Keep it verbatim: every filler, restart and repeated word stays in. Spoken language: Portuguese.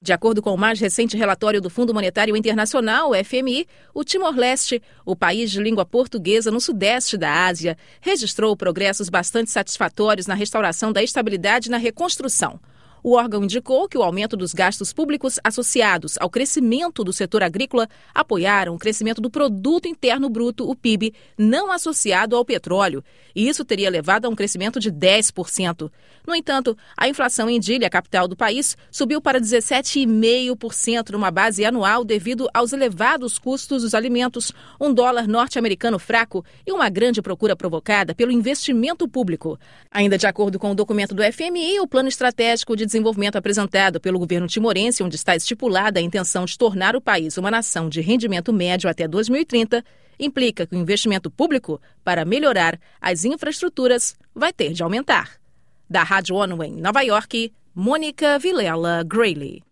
De acordo com o mais recente relatório do Fundo Monetário Internacional, o F M I, o Timor-Leste, o país de língua portuguesa no sudeste da Ásia, registrou progressos bastante satisfatórios na restauração da estabilidade e na reconstrução. O órgão indicou que o aumento dos gastos públicos associados ao crescimento do setor agrícola apoiaram o crescimento do Produto Interno Bruto, o P I B, não associado ao petróleo, e isso teria levado a um crescimento de dez por cento. No entanto, a inflação em Dili, a capital do país, subiu para dezessete vírgula cinco por cento numa base anual devido aos elevados custos dos alimentos, um dólar norte-americano fraco e uma grande procura provocada pelo investimento público. Ainda de acordo com o documento do F M I, o Plano Estratégico de Desenvolvimento apresentado pelo governo timorense, onde está estipulada a intenção de tornar o país uma nação de rendimento médio até dois mil e trinta, implica que o investimento público para melhorar as infraestruturas vai ter de aumentar. Da Rádio ONU em Nova York, Mônica Vilela Grayley.